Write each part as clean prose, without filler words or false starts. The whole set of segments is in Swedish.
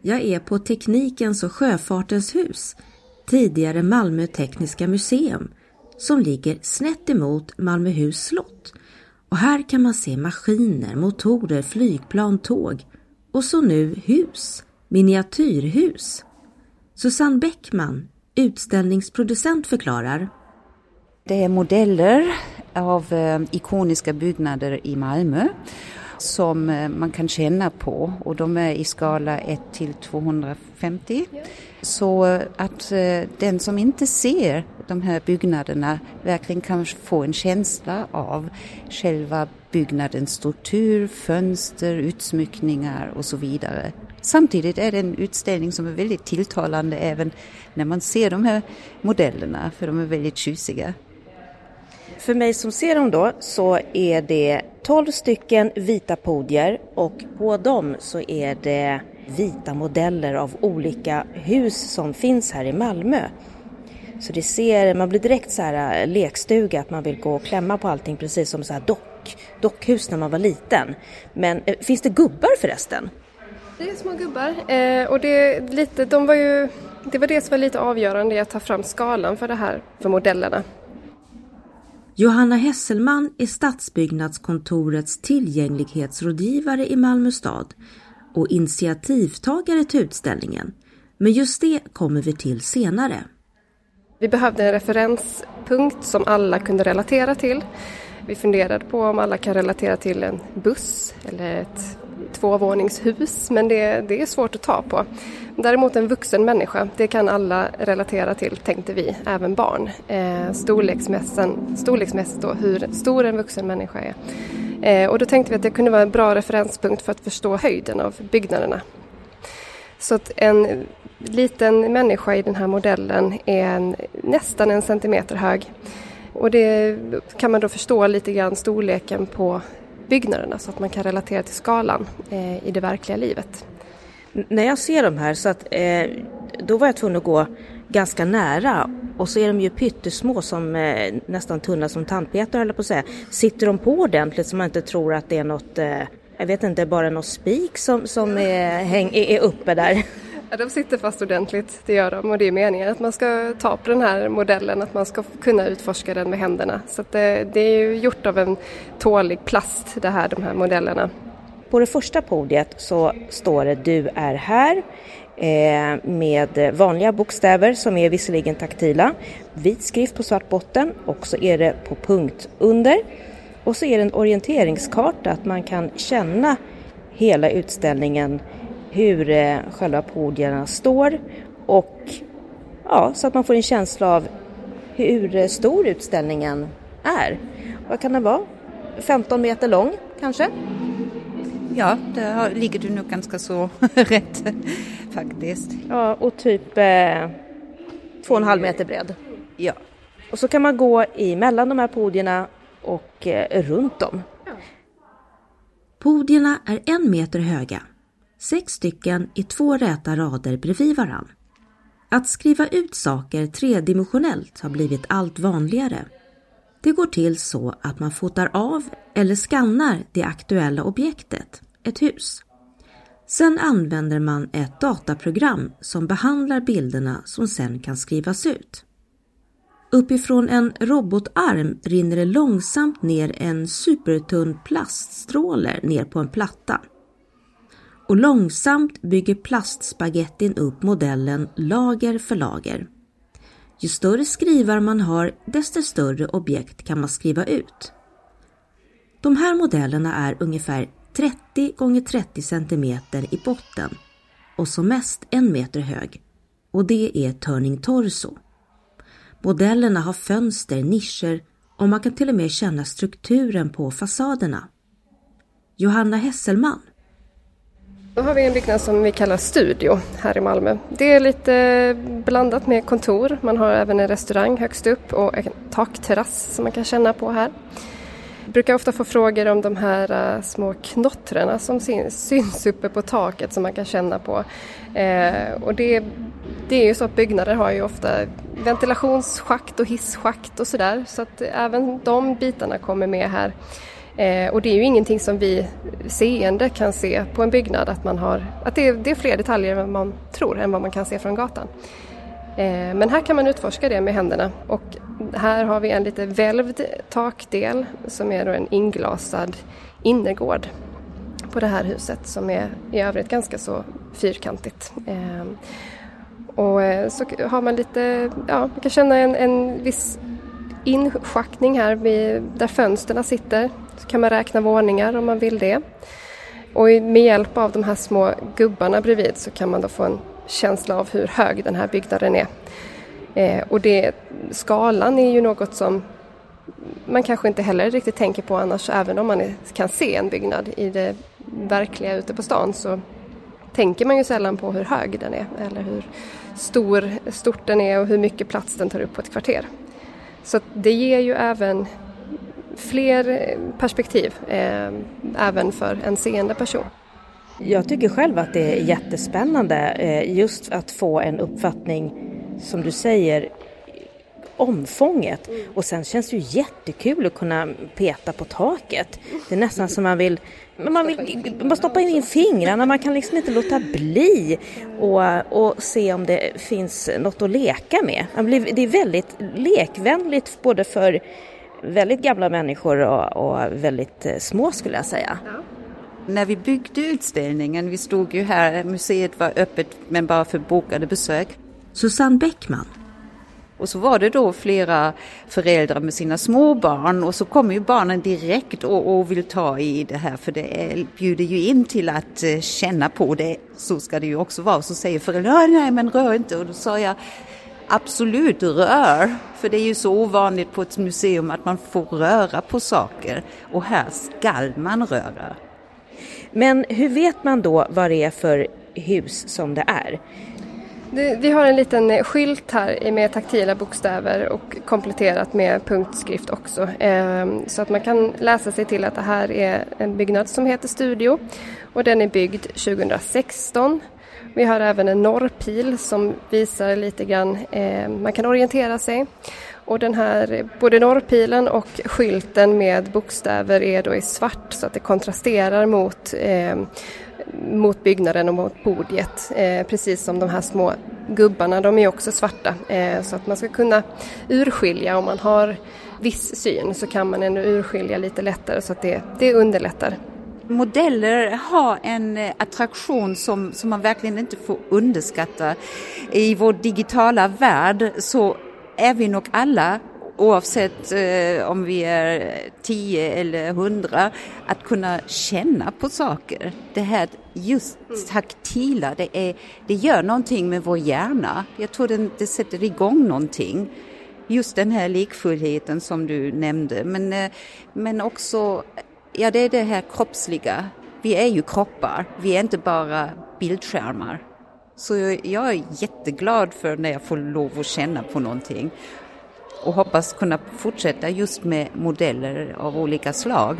Jag är på Teknikens och sjöfartens hus, tidigare Malmö Tekniska museum, som ligger snett emot Malmöhus slott. Och här kan man se maskiner, motorer, flygplan, tåg och så nu hus, miniatyrhus. Susanne Bäckman, utställningsproducent, förklarar. Det är modeller av ikoniska byggnader i Malmö som man kan känna på, och de är i skala 1-250. Så att den som inte ser de här byggnaderna verkligen kan få en känsla av själva byggnadens struktur, fönster, utsmyckningar och så vidare. Samtidigt är det en utställning som är väldigt tilltalande även när man ser de här modellerna, för de är väldigt tjusiga. För mig som ser dem då så är det 12 stycken vita podier, och på dem så är det vita modeller av olika hus som finns här i Malmö. Så man blir direkt så här lekstuga, att man vill gå och klämma på allting, precis som så här dockhus när man var liten. Men finns det gubbar förresten? Det är små gubbar, och det var det som var lite avgörande i att ta fram skalan för modellerna. Johanna Hesselman är Stadsbyggnadskontorets tillgänglighetsrådgivare i Malmö stad och initiativtagare till utställningen. Men just det kommer vi till senare. Vi behövde en referenspunkt som alla kunde relatera till. Vi funderade på om alla kan relatera till en buss eller ett 2-våningshus, men det är svårt att ta på. Däremot en vuxen människa, det kan alla relatera till, tänkte vi, även barn. Storleksmässigt då, hur stor en vuxen människa är. Och då tänkte vi att det kunde vara en bra referenspunkt för att förstå höjden av byggnaderna. Så att en liten människa i den här modellen är nästan 1 centimeter hög. Och det kan man då förstå lite grann storleken på byggnaderna, så att man kan relatera till skalan i det verkliga livet. När jag ser de här så att då var jag tvungen att gå ganska nära, och så är de ju pyttesmå, som nästan tunna som tandpetare, eller på att säga. Sitter de på ordentligt så man inte tror att det är något, jag vet inte, bara något spik som är uppe där? Ja, de sitter fast ordentligt, det gör de, och det är meningen att man ska ta på den här modellen, att man ska kunna utforska den med händerna. Så att det är ju gjort av en tålig plast, de här modellerna. På det första podiet så står det "Du är här" med vanliga bokstäver som är visserligen taktila, vit skrift på svart botten, och så är det på punkt under, och så är det en orienteringskarta, att man kan känna hela utställningen, hur själva podierna står, och ja, så att man får en känsla av hur stor utställningen är. Vad kan det vara? 15 meter lång kanske? Ja, där ligger du nog ganska så rätt faktiskt. Ja, och typ 2,5 meter bred. Ja. Och så kan man gå mellan de här podierna och runt dem. Podierna är 1 meter höga. 6 stycken i 2 räta rader bredvid varann. Att skriva ut saker tredimensionellt har blivit allt vanligare. Det går till så att man fotar av eller skannar det aktuella objektet, ett hus. Sen använder man ett dataprogram som behandlar bilderna som sen kan skrivas ut. Uppifrån en robotarm rinner det långsamt ner en supertunn plaststråle ner på en platta. Och långsamt bygger plastspagettin upp modellen lager för lager. Ju större skrivar man har, desto större objekt kan man skriva ut. De här modellerna är ungefär 30 x 30 cm i botten och som mest 1 meter hög. Och det är turning torso. Modellerna har fönster, nischer och man kan till och med känna strukturen på fasaderna. Johanna Hesselman. Då har vi en byggnad som vi kallar studio här i Malmö. Det är lite blandat med kontor. Man har även en restaurang högst upp och en takterrass som man kan känna på här. Jag brukar ofta få frågor om de här små knottrarna som syns uppe på taket som man kan känna på. Och det är ju så att byggnader har ju ofta ventilationsschakt och hisschakt och sådär. Så att även de bitarna kommer med här. Och det är ju ingenting som vi seende kan se på en byggnad, att det är fler detaljer än man tror än vad man kan se från gatan. Men här kan man utforska det med händerna, och här har vi en lite välvd takdel som är då en inglasad innergård på det här huset som är i övrigt ganska så fyrkantigt. Och så har man lite, man kan känna en viss inschaktning här där fönsterna sitter. Så kan man räkna våningar om man vill det. Och med hjälp av de här små gubbarna bredvid så kan man då få en känsla av hur hög den här byggnaden är. Och skalan är ju något som man kanske inte heller riktigt tänker på annars. Även om man kan se en byggnad i det verkliga ute på stan, så tänker man ju sällan på hur hög den är eller hur stort den är och hur mycket plats den tar upp på ett kvarter. Så det ger ju även fler perspektiv, även för en seende person. Jag tycker själv att det är jättespännande just att få en uppfattning, som du säger, omfånget. Och sen känns det ju jättekul att kunna peta på taket. Det är nästan som man vill stoppa in fingrarna. Man kan liksom inte låta bli och se om det finns något att leka med. Det är väldigt lekvänligt både för väldigt gamla människor och väldigt små, skulle jag säga. Ja. När vi byggde utställningen, vi stod ju här, museet var öppet men bara för bokade besök. Susanne Bäckman. Och så var det då flera föräldrar med sina små barn, och så kommer ju barnen direkt och vill ta i det här, för det bjuder ju in till att känna på det. Så ska det ju också vara. Så säger föräldrar, nej men rör inte. Och då sa jag, absolut rör, för det är ju så ovanligt på ett museum att man får röra på saker, och här skall man röra. Men hur vet man då vad det är för hus som det är? Vi har en liten skylt här med taktila bokstäver och kompletterat med punktskrift också. Så att man kan läsa sig till att det här är en byggnad som heter Studio, och den är byggd 2016. Vi har även en norrpil som visar lite grann, man kan orientera sig. Och den här, både norrpilen och skylten med bokstäver är då i svart, så att det kontrasterar mot byggnaden och mot podiet. Precis som de här små gubbarna, de är också svarta. Så att man ska kunna urskilja, om man har viss syn så kan man ändå urskilja lite lättare, så att det underlättar. Modeller har en attraktion som man verkligen inte får underskatta. I vår digitala värld så är vi nog alla, oavsett om vi är 10 eller 100, att kunna känna på saker. Det här just taktila, det gör någonting med vår hjärna. Jag tror det sätter igång någonting. Just den här likfullheten som du nämnde. Men också, ja, det är det här kroppsliga. Vi är ju kroppar, vi är inte bara bildskärmar. Så jag är jätteglad för när jag får lov att känna på någonting. Och hoppas kunna fortsätta just med modeller av olika slag.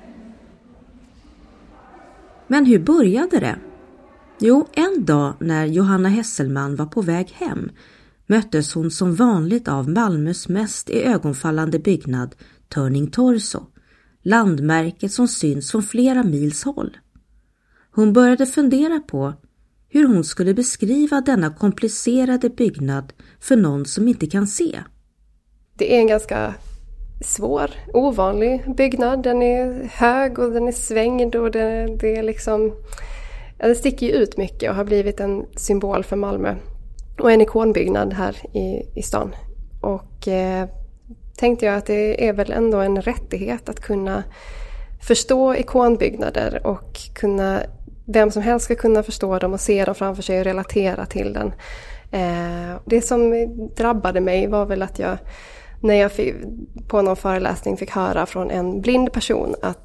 Men hur började det? Jo, en dag när Johanna Hesselman var på väg hem möttes hon som vanligt av Malmös mest iögonfallande byggnad, Turning Torso, landmärket som syns från flera mils håll. Hon började fundera på hur hon skulle beskriva denna komplicerade byggnad för någon som inte kan se. Det är en ganska svår, ovanlig byggnad. Den är hög och den är svängd, och det är liksom, det sticker ju ut mycket och har blivit en symbol för Malmö. Och en ikonbyggnad här i stan. Och tänkte jag att det är väl ändå en rättighet att kunna förstå ikonbyggnader och vem som helst ska kunna förstå dem och se dem framför sig och relatera till den. Det som drabbade mig var väl att när jag på någon föreläsning fick höra från en blind person att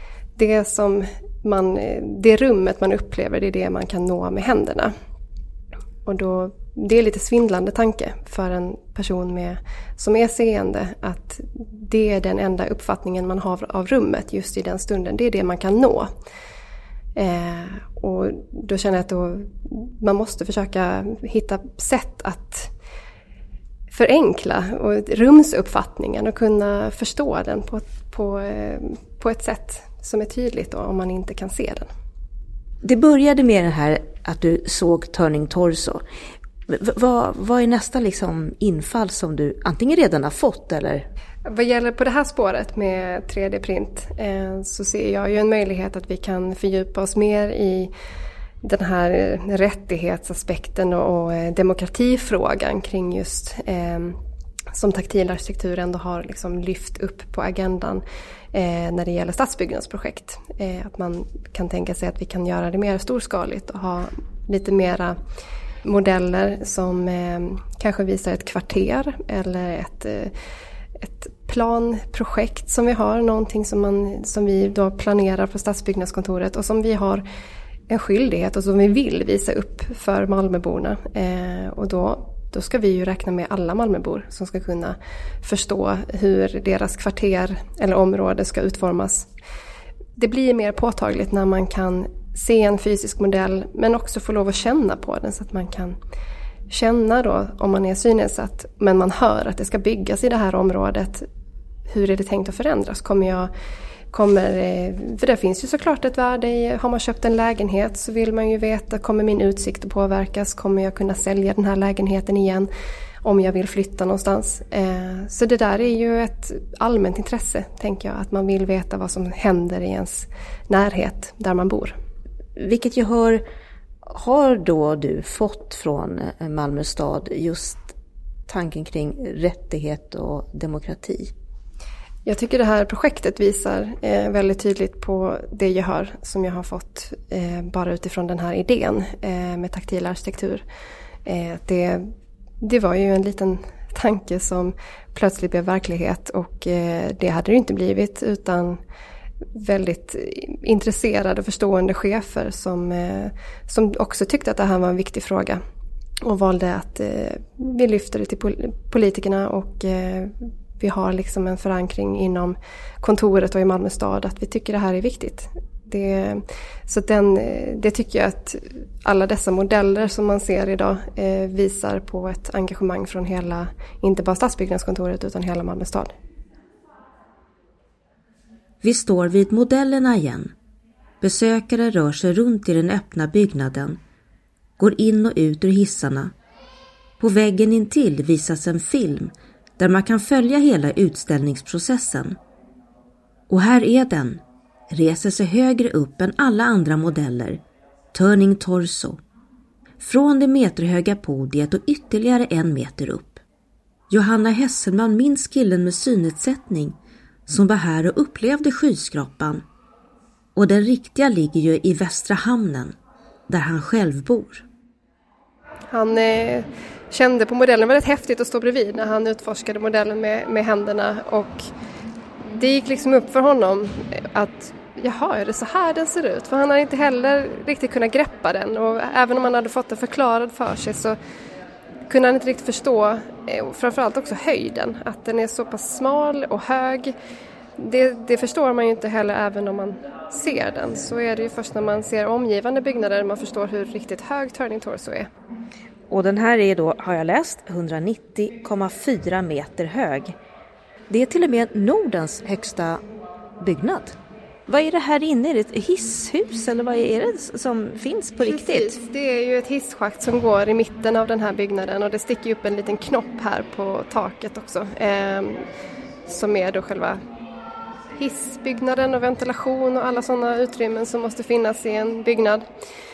det rummet man upplever, det är det man kan nå med händerna. Och då, det är lite svindlande tanke för en person som är seende, att det är den enda uppfattningen man har av rummet just i den stunden. Det är det man kan nå. Och då känner jag att man måste försöka hitta sätt att förenkla rumsuppfattningen och kunna förstå den på ett sätt som är tydligt då, om man inte kan se den. Det började med det här att du såg Turning Torso. Vad är nästa liksom infall som du antingen redan har fått eller? Vad gäller på det här spåret med 3D-print så ser jag ju en möjlighet att vi kan fördjupa oss mer i den här rättighetsaspekten och demokratifrågan kring just som taktil arkitektur ändå har liksom lyft upp på agendan när det gäller stadsbyggnadsprojekt. Att man kan tänka sig att vi kan göra det mer storskaligt och ha lite mera modeller som kanske visar ett kvarter eller ett planprojekt som vi har, någonting som vi då planerar på Stadsbyggnadskontoret och som vi har en skyldighet och som vi vill visa upp för Malmöborna. Och då ska vi ju räkna med alla Malmöbor som ska kunna förstå hur deras kvarter eller område ska utformas. Det blir mer påtagligt när man kan se en fysisk modell men också få lov att känna på den så att man kan känna då om man är synnedsatt men man hör att det ska byggas i det här området. Hur är det tänkt att förändras? För det finns ju såklart ett värde i, har man köpt en lägenhet så vill man ju veta, kommer min utsikt att påverkas? Kommer jag kunna sälja den här lägenheten igen om jag vill flytta någonstans? Så det där är ju ett allmänt intresse, tänker jag, att man vill veta vad som händer i ens närhet där man bor. Vilket gehör har då du fått från Malmö stad just tanken kring rättighet och demokrati? Jag tycker det här projektet visar väldigt tydligt på det gehör som jag har fått bara utifrån den här idén med taktil arkitektur. Det var ju en liten tanke som plötsligt blev verklighet och det hade det inte blivit utan väldigt intresserade och förstående chefer som också tyckte att det här var en viktig fråga och valde att vi lyfter det till politikerna och vi har liksom en förankring inom kontoret och i Malmö stad att vi tycker det här är viktigt. Det tycker jag att alla dessa modeller som man ser idag visar på ett engagemang från hela, inte bara Stadsbyggnadskontoret utan hela Malmö stad. Vi står vid modellerna igen. Besökare rör sig runt i den öppna byggnaden, går in och ut ur hissarna. På väggen intill visas en film där man kan följa hela utställningsprocessen. Och här är den, reser sig högre upp än alla andra modeller, Turning Torso. Från det meterhöga podiet och ytterligare 1 meter upp. Johanna Hesselman minns killen med synnedsättning som var här och upplevde skyskrapan. Och den riktiga ligger ju i Västra hamnen, där han själv bor. Han kände på modellen väldigt häftigt att stå bredvid när han utforskade modellen med händerna. Och det gick liksom upp för honom att jaha, är det så här den ser ut? För han hade inte heller riktigt kunnat greppa den. Och även om han hade fått den förklarad för sig så kunde han inte riktigt förstå, framförallt också höjden. Att den är så pass smal och hög. Det förstår man ju inte heller även om man ser den. Så är det ju först när man ser omgivande byggnader man förstår hur riktigt hög Turning Torso är. Och den här är då, har jag läst, 190,4 meter hög. Det är till och med Nordens högsta byggnad. Vad är det här inne? Är det ett hisshus eller vad är det som finns på riktigt? Precis, det är ju ett hisschakt som går i mitten av den här byggnaden och det sticker upp en liten knopp här på taket också. Som är då själva hissbyggnaden och ventilation och alla sådana utrymmen som måste finnas i en byggnad.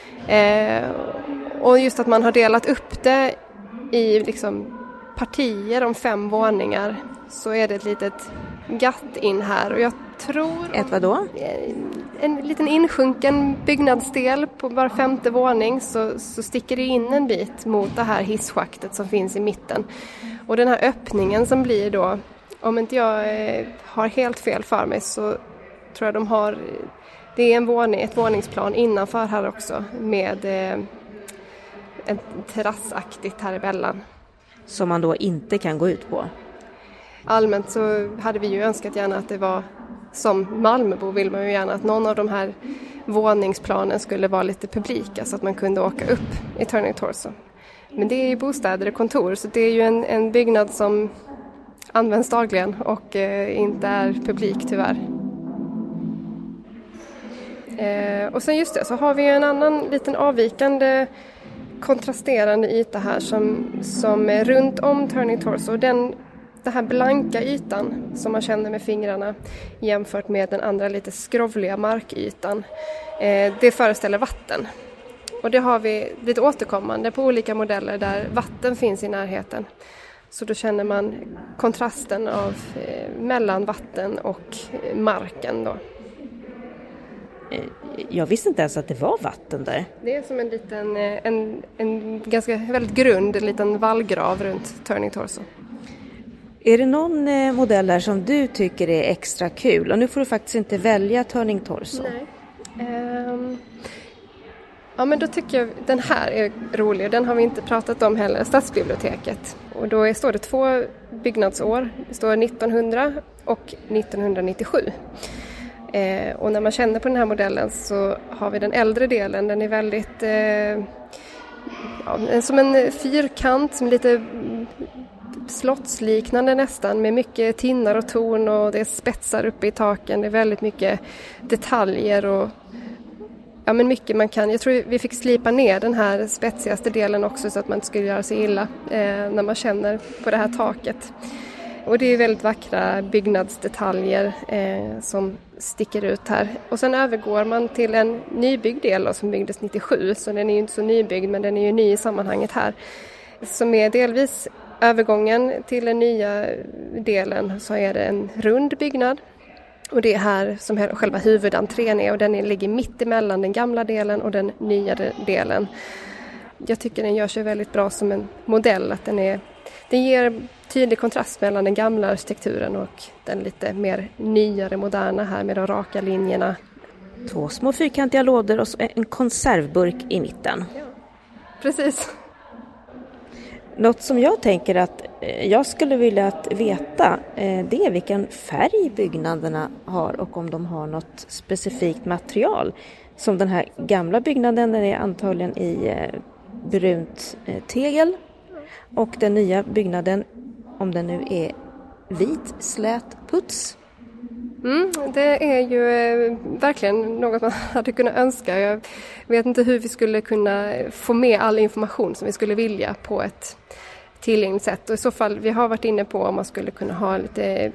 Och just att man har delat upp det i liksom partier om 5 våningar så är det ett litet gatt in här och jag tror... Ett vad då? En liten insjunken byggnadsdel på var 5:e våning så sticker det in en bit mot det här hisschaktet som finns i mitten. Och den här öppningen som blir då, om inte jag har helt fel för mig så tror jag de har... Det är ett våningsplan innanför här också med ett terrassaktigt här i Bellan. Som man då inte kan gå ut på? Allmänt så hade vi ju önskat gärna att det var, som Malmöbo vill man ju gärna att någon av de här våningsplanen skulle vara lite publika så att man kunde åka upp i Turning Torso. Men det är ju bostäder och kontor så det är ju en byggnad som används dagligen och inte är publik tyvärr. Och sen just det, så har vi en annan liten avvikande kontrasterande yta här som är runt om Turning Torso. Den här blanka ytan som man känner med fingrarna jämfört med den andra lite skrovliga markytan. Det föreställer vatten. Och det har vi lite återkommande på olika modeller där vatten finns i närheten. Så då känner man kontrasten av mellan vatten och marken då. Jag visste inte ens att det var vatten där. Det är som en liten, en ganska väldigt grund, en liten vallgrav runt Turning Torso. Är det någon modell där som du tycker är extra kul? Och nu får du faktiskt inte välja Turning Torso. Nej. Ja, men då tycker jag den här är rolig. Den har vi inte pratat om heller, Stadsbiblioteket. Och då står det 2 byggnadsår. Det står 1900 och 1997. Och när man känner på den här modellen så har vi den äldre delen. Den är väldigt som en fyrkant, som lite slottsliknande nästan, med mycket tinnar och torn, och det är spetsar uppe i taken. Det är väldigt mycket detaljer och men mycket man kan. Jag tror vi fick slipa ner den här spetsigaste delen också så att man inte skulle göra sig illa när man känner på det här taket. Och det är väldigt vackra byggnadsdetaljer som sticker ut här. Och sen övergår man till en nybyggd del som byggdes 97, så den är ju inte så nybyggd, men den är ju ny i sammanhanget här. Som är delvis övergången till den nya delen, så är det en rund byggnad. Och det är här som själva huvudentrén är, och den ligger mitt emellan den gamla delen och den nya delen. Jag tycker den gör sig väldigt bra som en modell, att den ger tydlig kontrast mellan den gamla arkitekturen och den lite mer nyare, moderna här med de raka linjerna. 2 små fyrkantiga lådor och en konservburk i mitten. Ja, precis. Något som jag tänker att jag skulle vilja veta, det är vilken färg byggnaderna har och om de har något specifikt material. Som den här gamla byggnaden, den är antagligen i brunt tegel, och den nya byggnaden, om den nu är vit slät puts. Det är ju verkligen något man hade kunnat önska. Jag vet inte hur vi skulle kunna få med all information som vi skulle vilja på ett tillgängligt sätt. Och i så fall, vi har varit inne på om man skulle kunna ha lite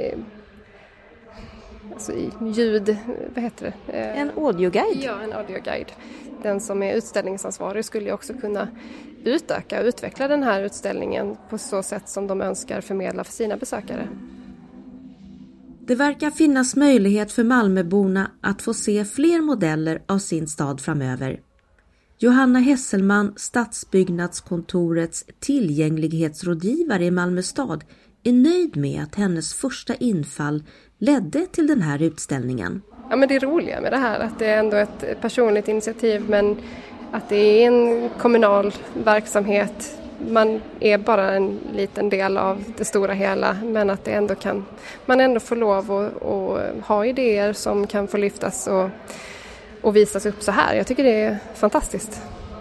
ljud, vad heter det? En audioguide? Ja, en audioguide. Den som är utställningsansvarig skulle också kunna utöka och utveckla den här utställningen på så sätt som de önskar förmedla för sina besökare. Det verkar finnas möjlighet för Malmöborna att få se fler modeller av sin stad framöver. Johanna Hesselman, Stadsbyggnadskontorets tillgänglighetsrådgivare i Malmö stad, är nöjd med att hennes första infall ledde till den här utställningen. Ja, men det är roliga med det här, att det är ändå ett personligt initiativ, men att det är en kommunal verksamhet. Man är bara en liten del av det stora hela, men att det ändå man ändå får lov att ha idéer som kan få lyftas och visas upp så här. Jag tycker det är fantastiskt.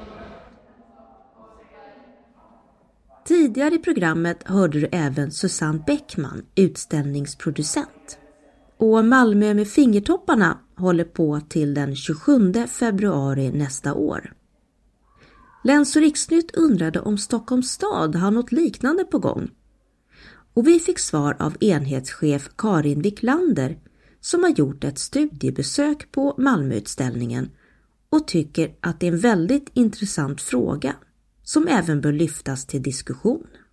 Tidigare i programmet hörde du även Susanne Bäckman, utställningsproducent. Och Malmö med fingertopparna håller på till den 27 februari nästa år. Läns- och Riksnytt undrade om Stockholms stad har något liknande på gång. Och vi fick svar av enhetschef Karin Wiklander, som har gjort ett studiebesök på Malmöutställningen och tycker att det är en väldigt intressant fråga som även bör lyftas till diskussion.